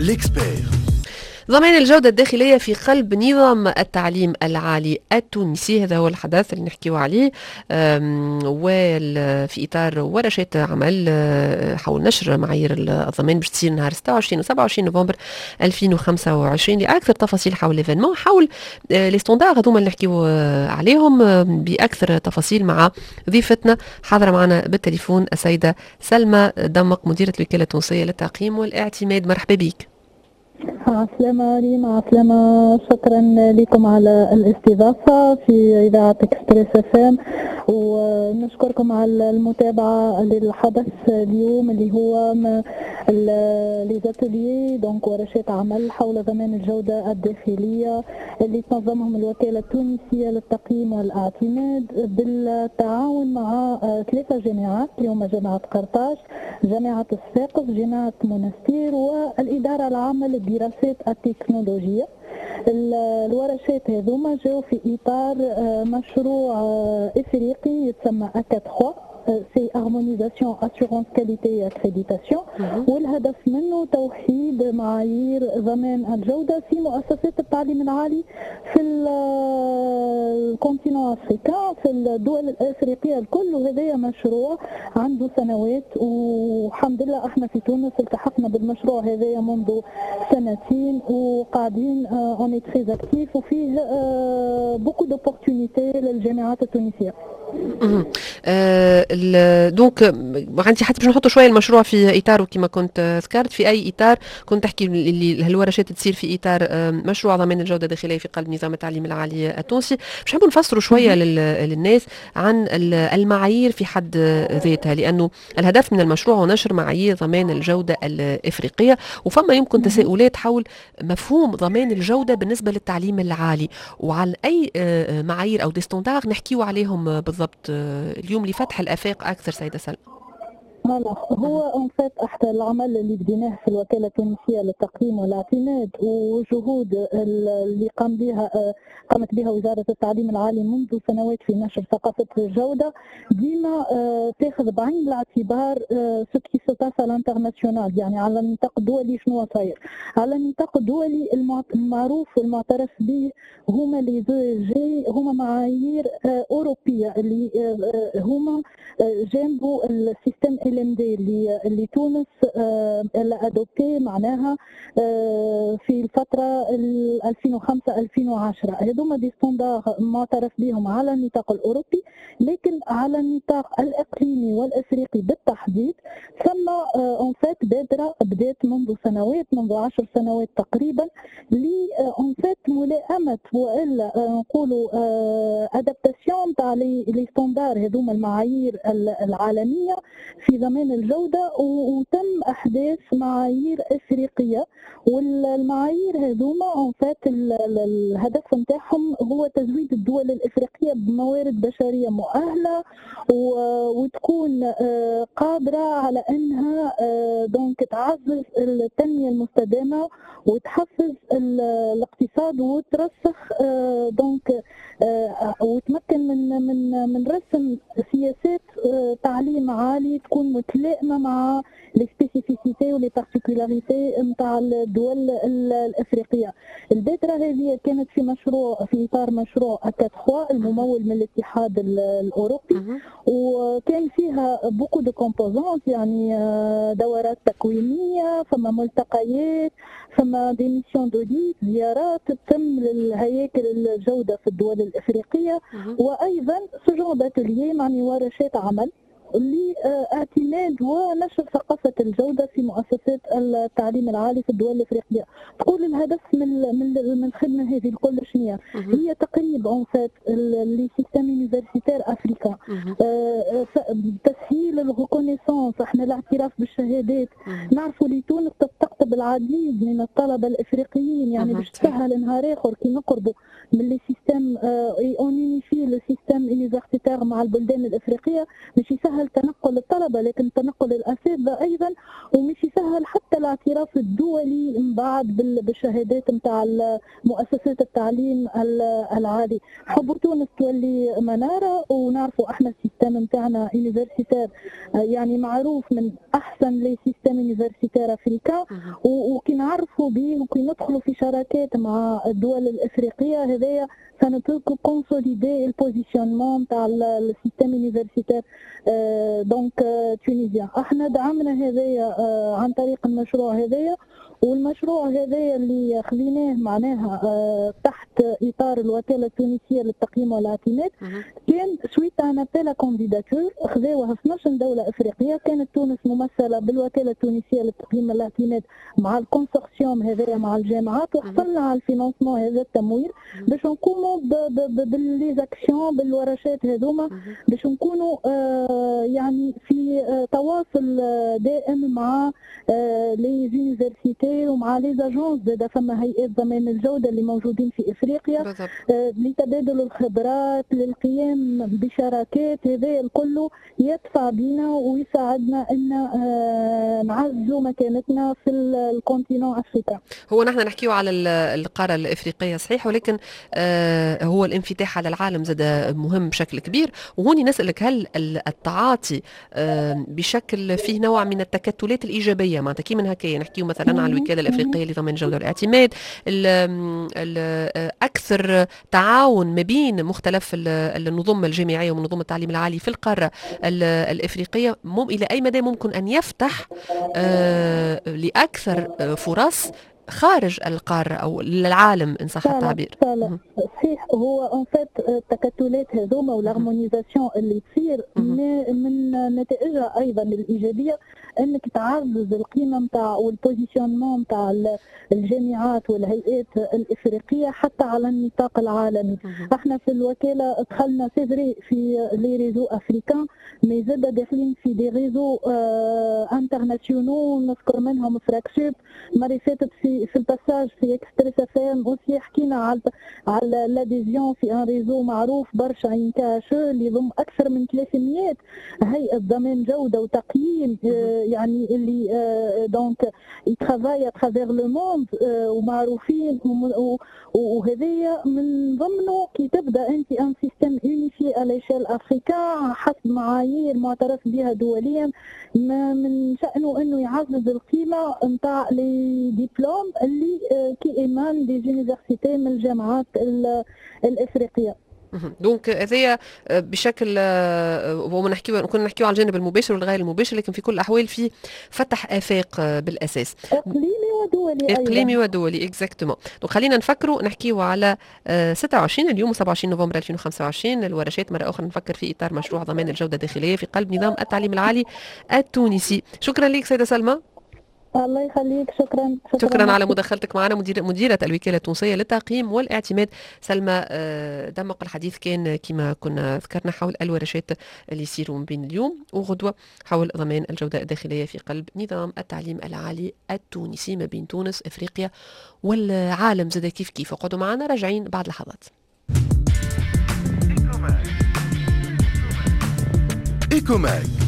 ليكسبير. ضمان الجودة الداخلية في قلب نظام التعليم العالي التونسي، هذا هو الحدث اللي نحكيو عليه وفي إطار ورشات عمل حول نشر معايير الضمان باش تصير نهار 26 و 27 نوفمبر 2025. لأكثر تفاصيل حول الإيفينمون، حول لي ستوندار هذوما اللي نحكيو عليهم بأكثر تفاصيل مع ضيفتنا حاضرة معنا بالتليفون السيدة سلمى دمق، مديرة الوكالة التونسية للتعقيم والاعتماد. مرحبا بك. عسلامة ريما، عسلامة، شكرا لكم على الاستضافة في إذاعة إكسبريس FM، ونشكركم على المتابعة للحدث اليوم اللي هو ليزاتوليي دونك ورشات عمل حول ضمان الجودة الداخلية اللي تنظمهم الوكالة التونسية للتقييم والاعتماد بالتعاون مع 3 جامعات اللي هما جامعة قرطاج، جامعة الساقف، جامعة منستير، والإدارة العامة للدراسات التكنولوجية. الورشات هذوما جاوا في إطار مشروع إفريقي يتسمى أكاد 3 سي هارمونيزاسيون اسيورونس كاليتي اكريديتاسيون، والهدف منه توحيد معايير ضمان الجوده في مؤسسات التعليم العالي في الكونتينون افريكان، في الدول الافريقيه الكل. وهذا مشروع عنده سنوات، والحمد لله احنا في تونس التحقنا بالمشروع هذا منذ 2 سنين وقاعدين اون تري اكتيف، وفيه بوكو دوبورتونيتي للجامعات التونسيه. دونك انت حتى باش نحطوا شويه المشروع في اطاره كما كنت ذكرت، في اي اطار كنت تحكي اللي هالورشات تصير في اطار مشروع ضمان الجوده الداخليه في قلب نظام التعليم العالي التونسي. باش نحبوا نفسروا شويه للناس عن المعايير في حد ذاتها، لانه الهدف من المشروع هو نشر معايير ضمان الجوده الافريقيه، وفما يمكن تساؤلات حول مفهوم ضمان الجوده بالنسبه للتعليم العالي، وعن اي معايير او دي ستاندار نحكيو عليهم بالضبط اليوم لفتح الآفاق أكثر. سيدة سلمى، هو ان فات احدى العمل اللي بديناه في الوكاله التونسيه للتقييم والاعتماد وجهود اللي قامت بها وزاره التعليم العالي منذ سنوات في نشر ثقافه الجوده، ديما تاخذ بعين الاعتبار سكي سوباس الانترناسيونال، يعني على النطاق الدولي شنو صاير. على النطاق الدولي المعروف والمعترف به هما لي جي، هما معايير اوروبيه اللي هما جنبوا السيستم LMD اللي تونس ادوبتي معناها في الفتره 2005-2010. هذوما دي ستاندار معترف بهم على النطاق الاوروبي، لكن على النطاق الاقليمي والافريقي بالتحديد ثم اون فات بادره بدات منذ سنوات، منذ 10 سنوات تقريبا، لي اون فات ملائمه والا نقولوا ادابتاسيون تاع لي ستاندار هذوما المعايير العالميه في ضمان الجودة، وتم أحداث معايير إفريقية. والمعايير هذوما ان فات الهدف نتاعهم هو تزويد الدول الإفريقية بموارد بشرية مؤهلة وتكون قادرة على أنها دونك تعزز التنمية المستدامة وتحفز الاقتصاد وترسخ دونك وتمكن من رسم سياسات تعليم عالي تكون متلائمه مع لي سبيسيفيسيتي ولي بارتيكولاريتي نتاع الدول الافريقيه. البادره هذه كانت في اطار مشروع أكاد 3 الممول من الاتحاد الاوروبي، وكان فيها بوكو دو كومبوزونت، يعني دورات تكوينيه، فما ملتقيات، فما دي ميسيون دوديت، زيارات تتم للهياكل الجوده في الدول الافريقيه، وايضا سجون باتليي معني ورشات عمل لاعتماد ونشر ثقافة الجودة في مؤسسات التعليم العالي في الدول الافريقية. تقول الهدف من الخدمة هذه الكل شنو هي؟ تقريب ان فات لي سيستيم يونيفرسيتير افريكان، تسهيل الريكونيسونس، احنا الاعتراف بالشهادات. نعرفوا لي تونس تستقطب العديد من الطلبة الافريقيين، يعني باش تسهل نهار اخر كي نقربوا من لي سيستيم اون يونيفي لو سيستيم يونيفرسيتير مع البلدان الافريقية، مش يسهل تنقل الطلبة لكن تنقل الأساتذة أيضا، ومش يسهل حتى الاعتراف الدولي من بعد بالشهادات نتاع مؤسسات التعليم العالي. حب تونس تولي منارة، ونعرفوا احنا السيستم نتاعنا يونيفرسيتير يعني معروف من أحسن احسن لي سيستم يونيفرسيتير افريكان، وكي نعرفوا به وكي ندخلوا في شراكات مع الدول الافريقيه هذايا سنبوكو كونسوليدي البوزيشنمون تاع السيستم يونيفرسيتير دونك تونيزيان. احنا دعمنا هذايا عن طريق المشروع هذايا، والمشروع هذايا اللي خذيناه معناها تحت اطار الوكاله التونسيه للتقييم والاعتماد كان سويت ان ابيل كانديداتور خذاوها 12 دوله افريقيه. كانت تونس ممثله بالوكاله التونسيه للتقييم والاعتماد مع الكونسورسيوم هذايا مع الجامعات، وحصلنا على الفينانسمون هذا التمويل باش نقوموا بالليزاكسيون بالورشات هذوما، باش نكونوا يعني في تواصل دائم مع لي زونيفرسيتي ومع لي زاجونس. زاد فما هيئات ضمان الجوده اللي موجودين في افريقيا لتبادل الخبرات للقيام بشراكات. هذا الكل يدفع بنا ويساعدنا ان نعزوا مكانتنا في الكونتينون افريقيا. هو نحن نحكيو على القاره الافريقيه صحيح، ولكن هو الانفتاح على العالم زاد مهم بشكل كبير. وهوني نسالك، هل التعاطي بشكل فيه نوع من التكتلات الايجابيه معناتها كي من هكايا نحكيو مثلا على الوكاله الافريقيه لضمان الجوده والاعتماد، اكثر تعاون ما بين مختلف النظم الجامعيه ومنظومه التعليم العالي في القاره الافريقيه الى اي مدى ممكن ان يفتح لاكثر فرص خارج القاره او للعالم ان صح التعبير؟ صحيح. هو ان فيت التكتلات هذوما والهارمونيزاسيون اللي تصير من نتائجها ايضا الايجابيه انك تعزز القيمه نتاع والبوزيشنمون نتاع الجامعات والهيئات الافريقيه حتى على النطاق العالمي. احنا في الوكاله دخلنا سيفري في لي ريزو افريكان، مي زاد داخلين في دي ريزو انترناسيونال نذكر منهم فراكسوب. المره فاتت في الباساج في اكسبريس اف ام اوسي حكينا على لاديزيون في ان ريزو معروف برشا ان كاش اللي يضم اكثر من 300 هيئه ضمان جوده وتقييم يعني اللي دونك يترافاي اترافير لو موند ومعروفين. وهذيا من ضمنه كي تبدا انت ان سيستم يونيفي على ليشيل افريكان حسب معايير معترف بها دوليا، من شأنه انه يعزز القيمه نتاع لي ديبلوم اللي كي ايمان دي زونيفرسيتي من الجامعات الافريقيه. دونك هذايا بشكل كنا نحكيو على الجانب المباشر والغير المباشر، لكن في كل الاحوال في فتح افاق بالاساس اقليمي ودولي اكزاكتومون. دونك خلينا نفكروا نحكيو على 26 اليوم 27 نوفمبر 2025 الورشات مره اخرى نفكر في اطار مشروع ضمان الجوده الداخليه في قلب نظام التعليم العالي التونسي. شكرا لك سيده سلمى. الله يخليك. شكرا على مداخلتك معنا. مديرة الوكالة التونسية للتقييم والاعتماد سلمى دمق. الحديث كان كما كنا ذكرنا حول الورشات اللي يصيروا بين اليوم وغدوة حول ضمان الجودة الداخلية في قلب نظام التعليم العالي التونسي ما بين تونس افريقيا والعالم زاد كيف. اقعدوا معنا راجعين بعد لحظات. إيكوماك